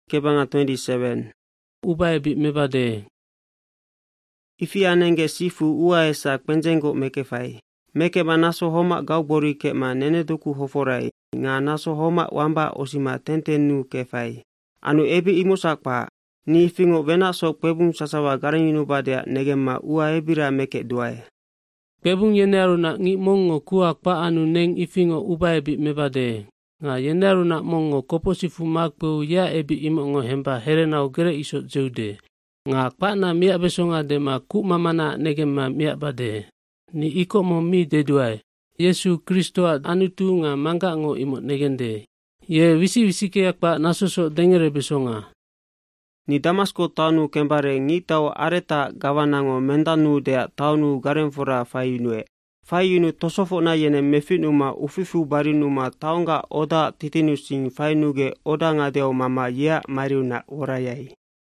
kebanga 27. Ubae bi mebade. Ifi anenge sifu ua esa kwenjengo mekefai. Meke manaso homa gaubori ke ma nene duku hoforai. Nga naso homa wamba osima tentenu kefai. Anu ebi imusakpa. Ni ifingo vena so kwebung sasawa garanyinu badea negema ua ebira meke duae. Kwebung yeneru na ngi mongo kuak pa anu neng ifingo ubae bi mebade. Nga yeneru na mongo koposifu makbu ya ebi imongo hemba herenau gere iso jeude. Nga pa na miak besonga de ma ku mamana negema miak bade. Ni iko mo mi deduai. Yesu Kristo anutu nga mangga ngo imot negende. Ye visi ke akpa nasoso dengere besonga. Ni Damasko taunu kembare ngitau areta gawanango mendanu dea taunu garenfora fayunue. Fayunu tosofo na yene mefinuma ufifu barinuma taunga oda titinusing faynuge oda ngadeo mama ya mariuna orayai.